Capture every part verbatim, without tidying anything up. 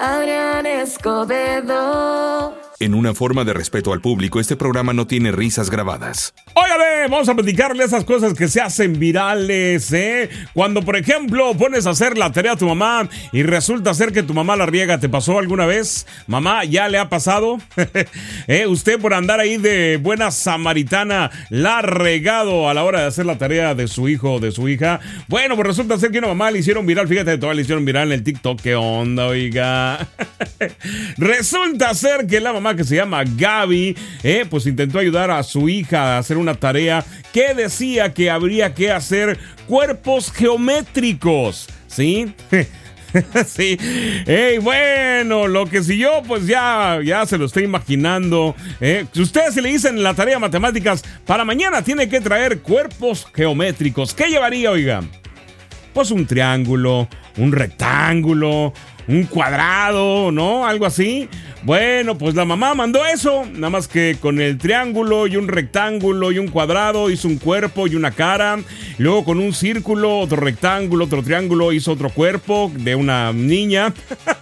Adrián Escobedo. En una forma de respeto al público, este programa no tiene risas grabadas. Óigame, vamos a platicarle esas cosas que se hacen virales, ¿eh? Cuando, por ejemplo, pones a hacer la tarea a tu mamá y resulta ser que tu mamá la riega. ¿Te pasó alguna vez? Mamá, ¿ya le ha pasado? ¿Eh? Usted por andar ahí de buena samaritana la ha regado a la hora de hacer la tarea de su hijo o de su hija. Bueno, pues resulta ser que una mamá le hicieron viral. Fíjate, todavía le hicieron viral en el TikTok. ¿Qué onda, oiga? Resulta ser que la mamá, que se llama Gaby, eh, pues intentó ayudar a su hija a hacer una tarea que decía que habría que hacer cuerpos geométricos, ¿sí? Sí, hey, bueno, lo que siguió, pues ya, ya se lo estoy imaginando. Eh. Si ustedes se le dicen la tarea de matemáticas, para mañana tiene que traer cuerpos geométricos. ¿Qué llevaría, oiga? Pues un triángulo, un rectángulo, un cuadrado, ¿no? Algo así. Bueno, pues la mamá mandó eso, nada más que con el triángulo y un rectángulo y un cuadrado hizo un cuerpo y una cara. Luego con un círculo, otro rectángulo, otro triángulo, hizo otro cuerpo de una niña.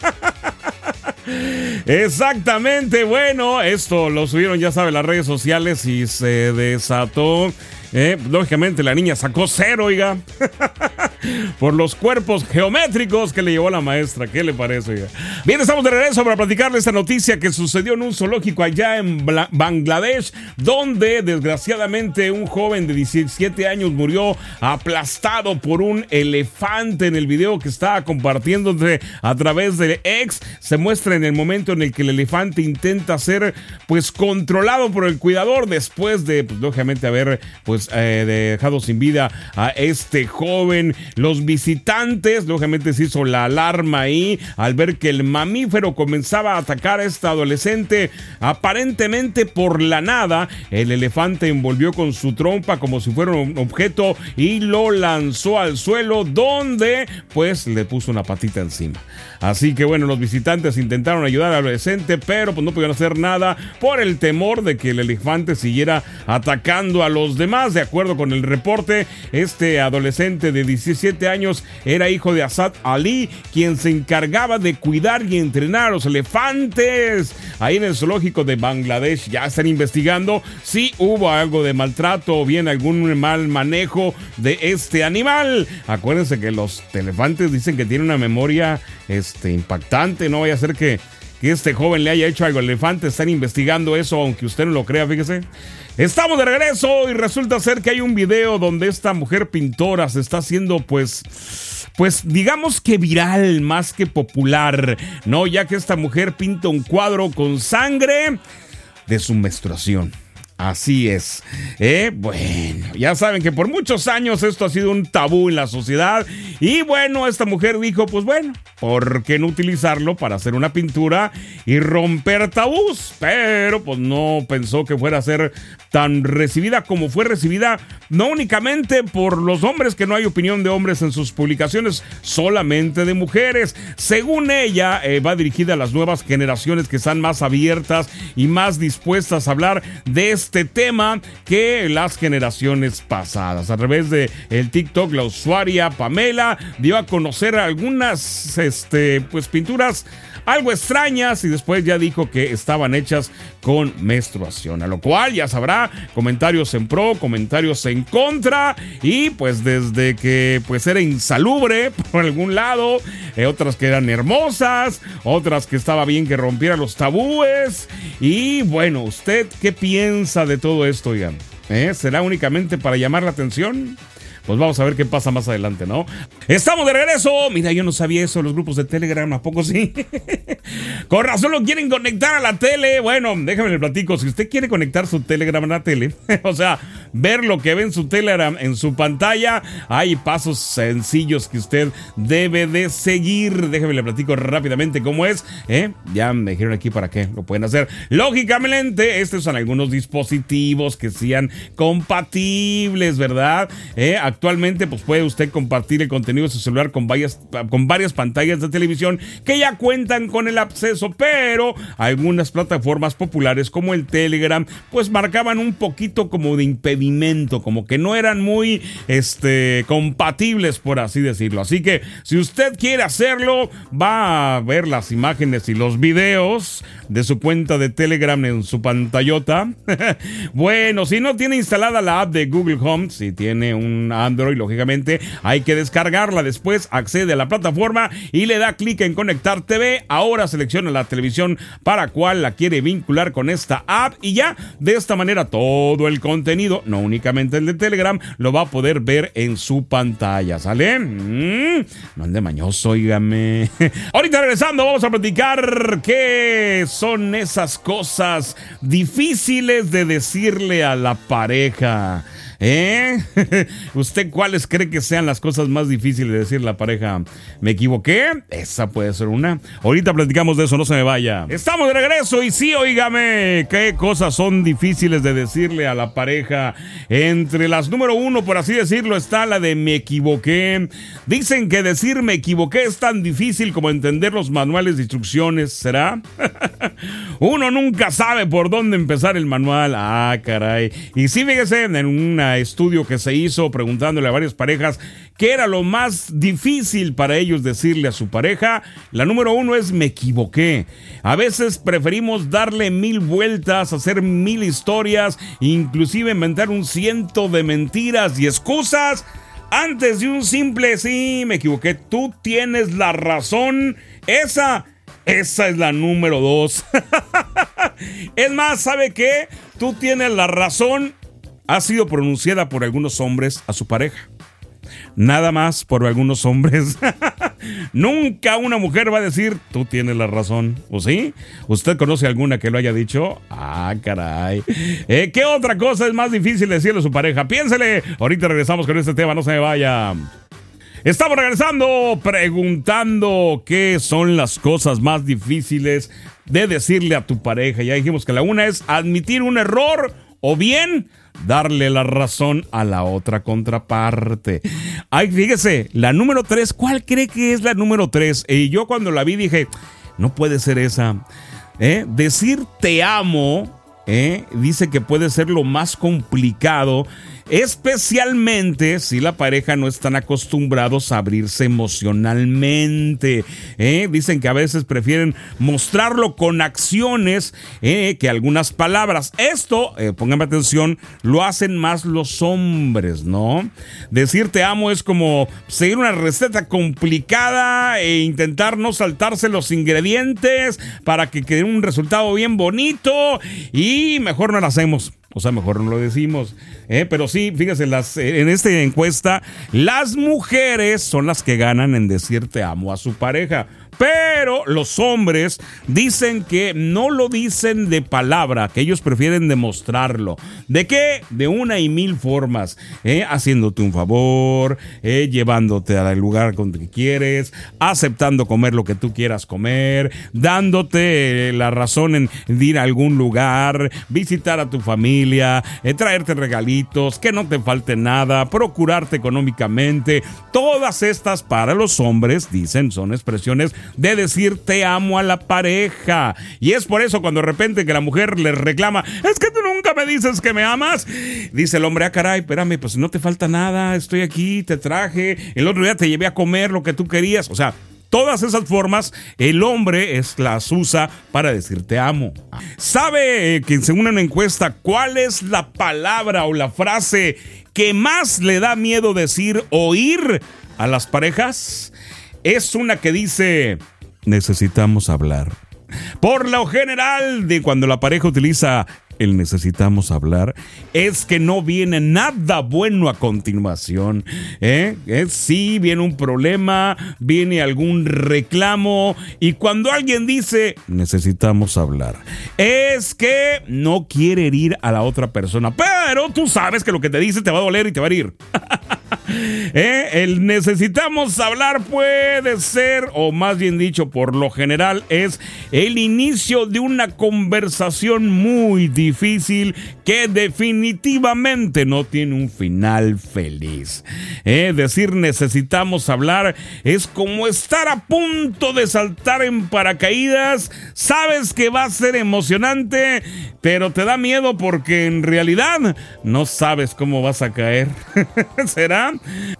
Exactamente, bueno, esto lo subieron, ya saben, las redes sociales y se desató. Eh, lógicamente la niña sacó cero, oiga, por los cuerpos geométricos que le llevó la maestra. ¿Qué le parece, oiga? Bien, estamos de regreso para platicarle esta noticia que sucedió en un zoológico allá en Bla- Bangladesh, donde desgraciadamente un joven de diecisiete años murió aplastado por un elefante. En el video que estaba compartiéndose a través de X, se muestra en el momento en el que el elefante intenta ser, pues, controlado por el cuidador después de, pues, lógicamente haber, pues, Eh, dejado sin vida a este joven. Los visitantes, lógicamente, se hizo la alarma ahí al ver que el mamífero comenzaba a atacar a esta adolescente aparentemente por la nada. El elefante envolvió con su trompa como si fuera un objeto y lo lanzó al suelo, donde pues le puso una patita encima. Así que bueno, los visitantes intentaron ayudar al adolescente, pero pues no pudieron hacer nada por el temor de que el elefante siguiera atacando a los demás. De acuerdo con el reporte, este adolescente de diecisiete años era hijo de Asad Ali, quien se encargaba de cuidar y entrenar a los elefantes. Ahí en el zoológico de Bangladesh ya están investigando si hubo algo de maltrato o bien algún mal manejo de este animal. Acuérdense que los elefantes dicen que tienen una memoria este, impactante. No vaya a ser que, que este joven le haya hecho algo al elefante. Están investigando eso, aunque usted no lo crea, fíjese. Estamos de regreso y resulta ser que hay un video donde esta mujer pintora se está haciendo, pues, pues digamos que viral más que popular, ¿no? Ya que esta mujer pinta un cuadro con sangre de su menstruación. Así es. Eh, bueno, ya saben que por muchos años esto ha sido un tabú en la sociedad. Y bueno, esta mujer dijo, pues bueno, ¿por qué no utilizarlo para hacer una pintura y romper tabús? Pero pues no pensó que fuera a ser tan recibida como fue recibida, no únicamente por los hombres, que no hay opinión de hombres en sus publicaciones, solamente de mujeres. Según ella, eh, va dirigida a las nuevas generaciones que están más abiertas y más dispuestas a hablar de este este tema que las generaciones pasadas. A través de el TikTok, la usuaria Pamela dio a conocer algunas este, pues, pinturas algo extrañas y después ya dijo que estaban hechas con menstruación, a lo cual ya sabrá, comentarios en pro, comentarios en contra, y pues desde que pues era insalubre por algún lado, eh, otras que eran hermosas, otras que estaba bien que rompiera los tabúes. Y bueno, ¿usted qué piensa de todo esto, oigan? ¿Eh? ¿Será únicamente para llamar la atención? Pues vamos a ver qué pasa más adelante, ¿no? Estamos de regreso. Mira, yo no sabía eso, los grupos de Telegram, ¿a poco sí? Con razón lo quieren conectar a la tele. Bueno, déjame le platico. Si usted quiere conectar su Telegram a la tele, o sea, ver lo que ve en su Telegram en su pantalla, hay pasos sencillos que usted debe de seguir. Déjame le platico rápidamente cómo es. ¿eh? Ya me dijeron aquí para qué lo pueden hacer. Lógicamente, estos son algunos dispositivos que sean compatibles, ¿verdad? ¿Eh? Actualmente pues puede usted compartir el contenido de su celular con varias, con varias pantallas de televisión que ya cuentan con el acceso, pero algunas plataformas populares como el Telegram pues marcaban un poquito como de impedimento, como que no eran muy este, compatibles, por así decirlo. Así que si usted quiere hacerlo, va a ver las imágenes y los videos de su cuenta de Telegram en su pantallota. Bueno, si no tiene instalada la app de Google Home, si tiene un Android, lógicamente hay que descargarla. Después accede a la plataforma y le da clic en Conectar T V. Ahora selecciona la televisión para cual la quiere vincular con esta app y ya de esta manera todo el contenido, no únicamente el de Telegram, lo va a poder ver en su pantalla. ¿Sale? Mm, no ande mañoso, óigame. Ahorita regresando vamos a platicar qué son esas cosas difíciles de decirle a la pareja. ¿Eh? ¿Usted cuáles cree que sean las cosas más difíciles de decirle a la pareja? ¿Me equivoqué? Esa puede ser una. Ahorita platicamos de eso, no se me vaya. Estamos de regreso y sí, óigame, ¿qué cosas son difíciles de decirle a la pareja? Entre las número uno, por así decirlo, está la de me equivoqué. Dicen que decir me equivoqué es tan difícil como entender los manuales de instrucciones, ¿será? Uno nunca sabe por dónde empezar el manual. Ah, caray. Y sí, fíjese, en un estudio que se hizo preguntándole a varias parejas qué era lo más difícil para ellos decirle a su pareja, la número uno es me equivoqué. A veces preferimos darle mil vueltas, hacer mil historias, inclusive inventar un ciento de mentiras y excusas antes de un simple sí, me equivoqué, tú tienes la razón. Esa Esa es la número dos. Es más, ¿sabe qué? Tú tienes la razón. Ha sido pronunciada por algunos hombres a su pareja. Nada más por algunos hombres. Nunca una mujer va a decir, tú tienes la razón. ¿O sí? ¿Usted conoce alguna que lo haya dicho? Ah, caray. Eh, ¿Qué otra cosa es más difícil decirle a su pareja? Piénsele. Ahorita regresamos con este tema, no se me vaya. Estamos regresando preguntando qué son las cosas más difíciles de decirle a tu pareja. Ya dijimos que la una es admitir un error o bien darle la razón a la otra contraparte. Ay, fíjese, la número tres, ¿cuál cree que es la número tres? Y yo cuando la vi dije, no puede ser esa. ¿Eh? Decir te amo, ¿eh? Dice que puede ser lo más complicado, especialmente si la pareja no están acostumbrados a abrirse emocionalmente. ¿eh? Dicen que a veces prefieren mostrarlo con acciones ¿eh? que algunas palabras. Esto, eh, pónganme atención, lo hacen más los hombres, ¿no? Decir te amo es como seguir una receta complicada e intentar no saltarse los ingredientes para que quede un resultado bien bonito y mejor no lo hacemos. O sea, mejor no lo decimos. ¿eh? Pero sí, fíjese, las, en esta encuesta, las mujeres son las que ganan en decir te amo a su pareja. Pero los hombres dicen que no lo dicen de palabra, que ellos prefieren demostrarlo. ¿De qué? De una y mil formas. ¿eh? Haciéndote un favor, ¿eh? llevándote al lugar donde quieres, aceptando comer lo que tú quieras comer, dándote eh, la razón en ir a algún lugar, visitar a tu familia, eh, traerte regalitos, que no te falte nada, procurarte económicamente. Todas estas para los hombres, dicen, son expresiones de decir te amo a la pareja. Y es por eso cuando de repente que la mujer le reclama, es que tú nunca me dices que me amas, dice el hombre, ah caray, espérame, pues no te falta nada, estoy aquí, te traje, el otro día te llevé a comer lo que tú querías. O sea, todas esas formas el hombre es, las usa para decir te amo. ¿Sabe que según una encuesta cuál es la palabra o la frase que más le da miedo decir, oír a las parejas? Es una que dice, necesitamos hablar. Por lo general, de cuando la pareja utiliza el necesitamos hablar, es que no viene nada bueno a continuación. ¿eh? ¿Eh? Sí, viene un problema, viene algún reclamo, y cuando alguien dice necesitamos hablar, es que no quiere herir a la otra persona, pero tú sabes que lo que te dice te va a doler y te va a herir. ¿Eh? El necesitamos hablar puede ser, o más bien dicho, por lo general, es el inicio de una conversación muy difícil que definitivamente no tiene un final feliz. ¿Eh? Decir necesitamos hablar es como estar a punto de saltar en paracaídas. Sabes que va a ser emocionante, pero te da miedo porque en realidad no sabes cómo vas a caer. ¿Será?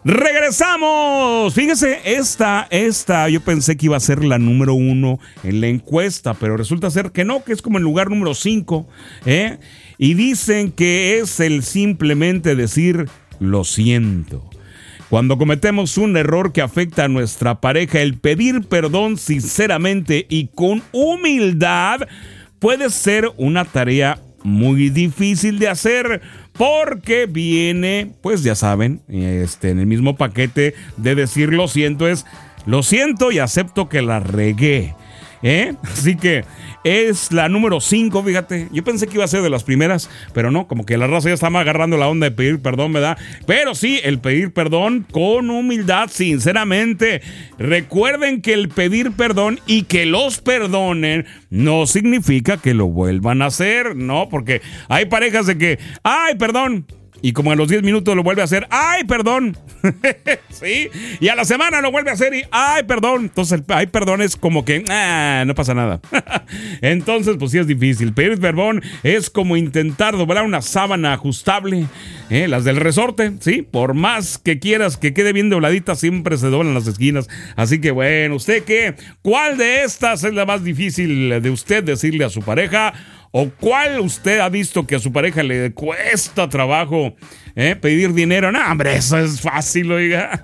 ¡Regresamos! Fíjese, esta, esta, yo pensé que iba a ser la número uno en la encuesta, pero resulta ser que no, que es como el lugar número cinco, ¿eh? Y dicen que es el simplemente decir lo siento. Cuando cometemos un error que afecta a nuestra pareja, el pedir perdón sinceramente y con humildad puede ser una tarea muy difícil de hacer, porque viene, pues ya saben, este, en el mismo paquete de decir lo siento es lo siento y acepto que la regué. ¿Eh? Así que es la número cinco, fíjate. Yo pensé que iba a ser de las primeras, pero no, como que la raza ya está más agarrando la onda de pedir perdón, ¿verdad? Pero sí, el pedir perdón con humildad, sinceramente. Recuerden que el pedir perdón y que los perdonen no significa que lo vuelvan a hacer, ¿no? Porque hay parejas de que, ay, perdón, y como a los diez minutos lo vuelve a hacer, ¡ay, perdón! ¿Sí? Y a la semana lo vuelve a hacer y ¡ay, perdón! Entonces, el ¡ay, perdón! Es como que, ¡ah, no pasa nada! Entonces, pues sí es difícil. Pedir perdón es como intentar doblar una sábana ajustable, ¿eh? Las del resorte, ¿sí? Por más que quieras que quede bien dobladita, siempre se doblan las esquinas. Así que, bueno, ¿usted qué? ¿Cuál de estas es la más difícil de usted decirle a su pareja? ¿O cuál usted ha visto que a su pareja le cuesta trabajo eh, pedir dinero? No, hombre, eso es fácil, oiga.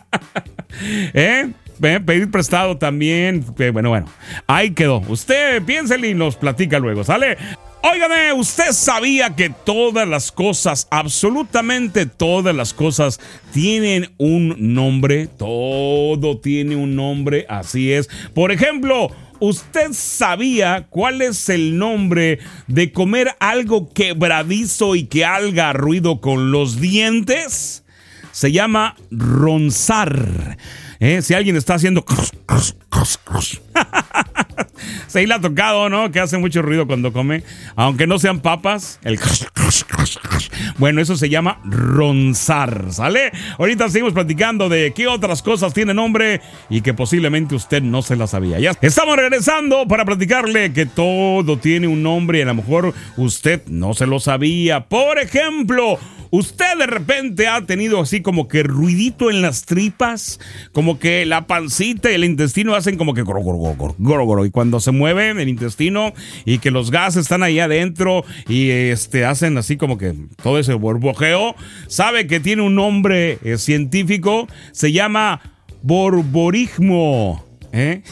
¿Eh? Pedir prestado también. Bueno, bueno, ahí quedó. Usted piénsele y nos platica luego, ¿sale? Óigame, ¿usted sabía que todas las cosas, absolutamente todas las cosas, tienen un nombre? Todo tiene un nombre, así es. Por ejemplo, ¿usted sabía cuál es el nombre de comer algo quebradizo y que haga ruido con los dientes? Se llama ronzar. ¿Eh? Si alguien está haciendo... Se le ha tocado, ¿no? Que hace mucho ruido cuando come. Aunque no sean papas. El... Bueno, eso se llama ronzar, ¿sale? Ahorita seguimos platicando de qué otras cosas tienen nombre y que posiblemente usted no se las sabía. Ya estamos regresando para platicarle que todo tiene un nombre y a lo mejor usted no se lo sabía. Por ejemplo, usted de repente ha tenido así como que ruidito en las tripas, como que la pancita y el intestino hacen como que goro, goro, goro, goro, goro, y cuando se mueve el intestino y que los gases están ahí adentro y este hacen así como que todo ese borbojeo, sabe que tiene un nombre eh, científico, se llama borborismo. ¿Eh?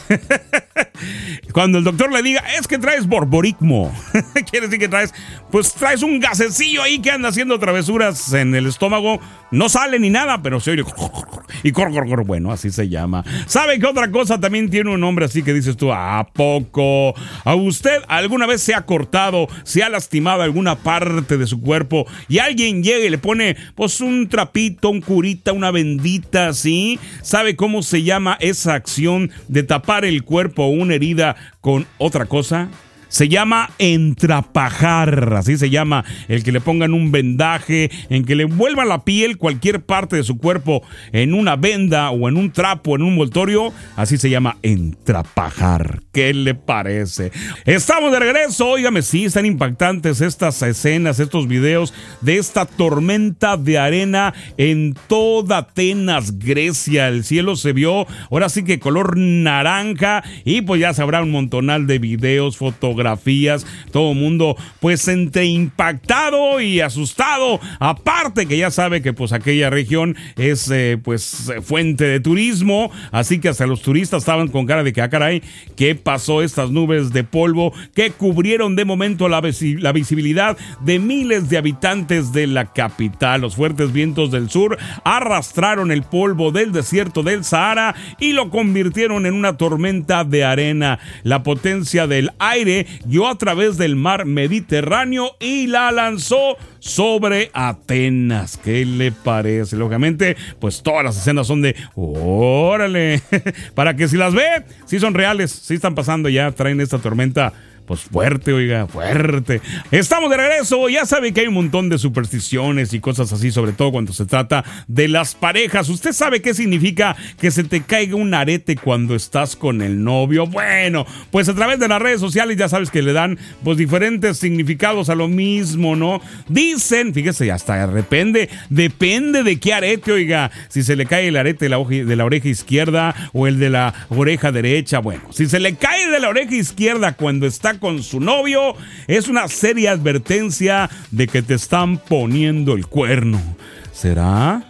Cuando el doctor le diga, es que traes borborismo, quiere decir que traes, pues traes un gasecillo ahí que anda haciendo travesuras en el estómago, no sale ni nada, pero se oye y cor, cor, cor, bueno, así se llama. ¿Sabe qué otra cosa también tiene un nombre así que dices tú, ¿a poco? ¿A usted alguna vez se ha cortado, se ha lastimado alguna parte de su cuerpo y alguien llega y le pone pues un trapito, un curita, una bendita, ¿sí? ¿Sabe cómo se llama esa acción de tapar el cuerpo o una herida con otra cosa? Se llama entrapajar, así se llama, el que le pongan un vendaje, en que le vuelva la piel, cualquier parte de su cuerpo, en una venda o en un trapo, en un envoltorio, así se llama entrapajar. ¿Qué le parece? Estamos de regreso, óigame, sí, están impactantes estas escenas, estos videos de esta tormenta de arena en toda Atenas, Grecia. El cielo se vio, ahora sí que color naranja, y pues ya sabrá un montonal de videos, fotografías, todo el mundo pues entre impactado y asustado, aparte que ya sabe que pues aquella región es eh, pues fuente de turismo, así que hasta los turistas estaban con cara de que, ah, caray, ¿qué pasó? Estas nubes de polvo que cubrieron de momento la, visi- la visibilidad de miles de habitantes de la capital. Los fuertes vientos del sur arrastraron el polvo del desierto del Sahara y lo convirtieron en una tormenta de arena. La potencia del aire guió a través del mar Mediterráneo y la lanzó sobre Atenas. ¿Qué le parece? Lógicamente, pues todas las escenas son de órale, para que si las ve, sí son reales, sí están pasando ya, traen esta tormenta. Pues fuerte, oiga, fuerte. Estamos de regreso. Ya sabe que hay un montón de supersticiones y cosas así, sobre todo cuando se trata de las parejas. ¿Usted sabe qué significa que se te caiga un arete cuando estás con el novio? Bueno, pues a través de las redes sociales ya sabes que le dan pues diferentes significados a lo mismo, ¿no? Dicen, fíjese, hasta depende, depende de qué arete, oiga. Si se le cae el arete de la, oje, de la oreja izquierda o el de la oreja derecha. Bueno, si se le cae de la oreja izquierda cuando está con su novio, es una seria advertencia de que te están poniendo el cuerno. ¿Será?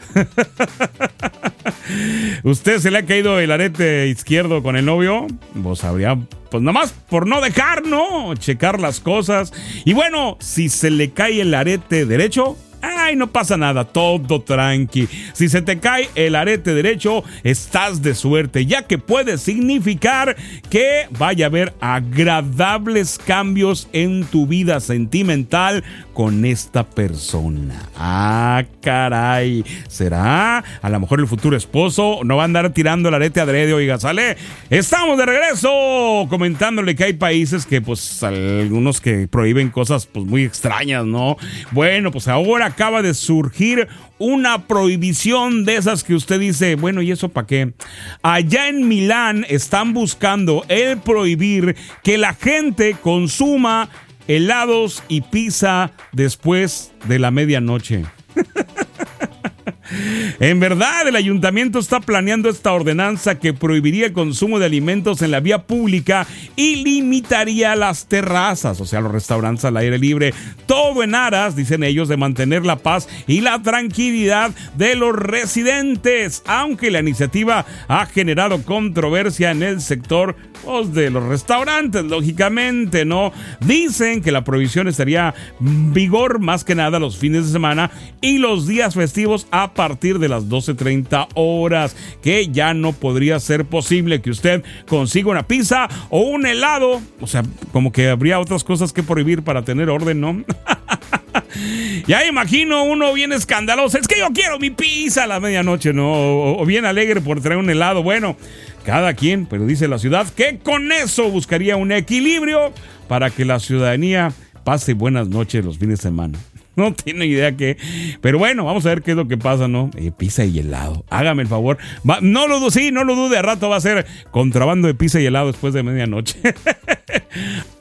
¿Usted se le ha caído el arete izquierdo con el novio? Pues habría, pues nada más por no dejar, ¿no? Checar las cosas. Y bueno, si se le cae el arete derecho, ay, no pasa nada, todo tranqui. Si se te cae el arete derecho, estás de suerte, ya que puede significar que vaya a haber agradables cambios en tu vida sentimental con esta persona. Ah, caray. ¿Será? A lo mejor el futuro esposo no va a andar tirando el arete adrede, oiga, ¿sale? Estamos de regreso comentándole que hay países que, pues, algunos que prohíben cosas, pues, muy extrañas, ¿no? Bueno, pues ahora acaba de surgir una prohibición de esas que usted dice, bueno, ¿y eso para qué? Allá en Milán están buscando el prohibir que la gente consuma helados y pizza después de la medianoche. En verdad, el ayuntamiento está planeando esta ordenanza que prohibiría el consumo de alimentos en la vía pública y limitaría las terrazas, o sea, los restaurantes al aire libre. Todo en aras, dicen ellos, de mantener la paz y la tranquilidad de los residentes. Aunque la iniciativa ha generado controversia en el sector pues, de los restaurantes, lógicamente, ¿no? Dicen que la prohibición estaría en vigor más que nada los fines de semana y los días festivos a partir de las doce treinta horas, que ya no podría ser posible que usted consiga una pizza o un helado, o sea, como que habría otras cosas que prohibir para tener orden, ¿no? Ya imagino uno bien escandaloso, es que yo quiero mi pizza a la medianoche, ¿no? O, o bien alegre por traer un helado, bueno, cada quien, pero dice la ciudad que con eso buscaría un equilibrio para que la ciudadanía pase buenas noches los fines de semana. No tiene idea qué. Pero bueno, vamos a ver qué es lo que pasa, ¿no? Eh, pizza y helado. Hágame el favor. Va, no lo dude, sí, no lo dude. A rato va a ser contrabando de pizza y helado después de medianoche.